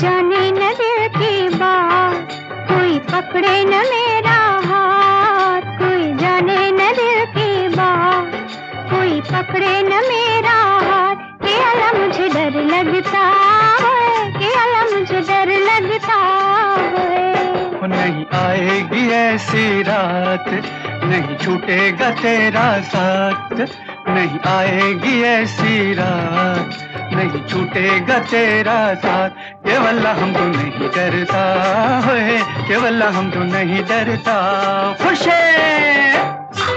जाने न दिल की बात, कोई पकड़े न मेरा हाथ, कोई जाने न दिल की बात, कोई पकड़े न मेरा हाथ। के अला मुझे डर लगता है, के अला मुझे डर लगता है। नहीं आएगी ऐसी रात, नहीं छूटेगा तेरा साथ। नहीं आएगी ऐसी रात, नहीं छूटेगा तेरा साथ। केवल हम तो नहीं डरता है, केवल हम तो नहीं डरता। खुश है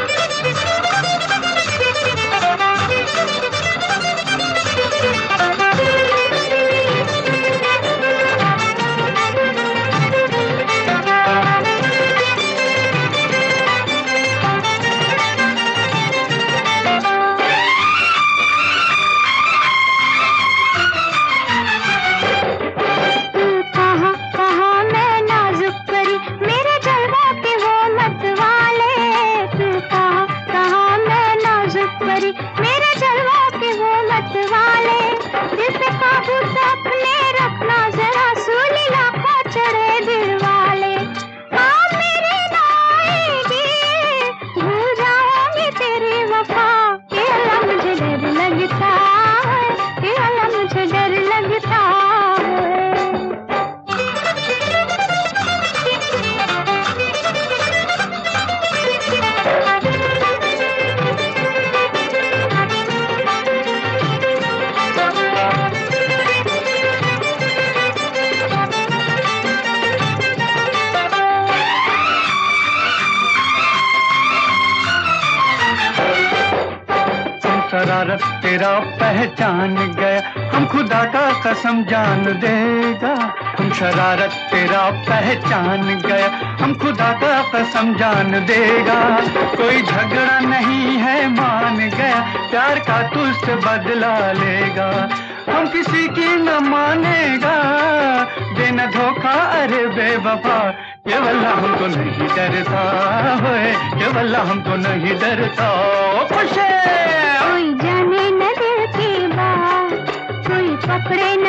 मेरे जलवा के वो मत वाले, दिल पे काबू तो अपने रखना जरा, सूली लाखों चढ़े दिल वाले। हाँ मेरे ना आएगी, भूल जाऊंगी तेरी वफा। के अल्लाह मुझे डर लगता है, के अल्लाह मुझे डर लगता है। शरारत तेरा पहचान गया, हम खुदा का कसम जान देगा। हम शरारत तेरा पहचान गया, हम खुदा का कसम जान देगा। कोई झगड़ा नहीं है मान गया, प्यार का तुझसे बदला लेगा। हम किसी की न मानेगा, देना धोखा अरे बेवफा। केवल हम तो नहीं डरता है, केवल हम तो नहीं डरता। खुश है कोई जाने न दिल की बात, कोई पकड़े न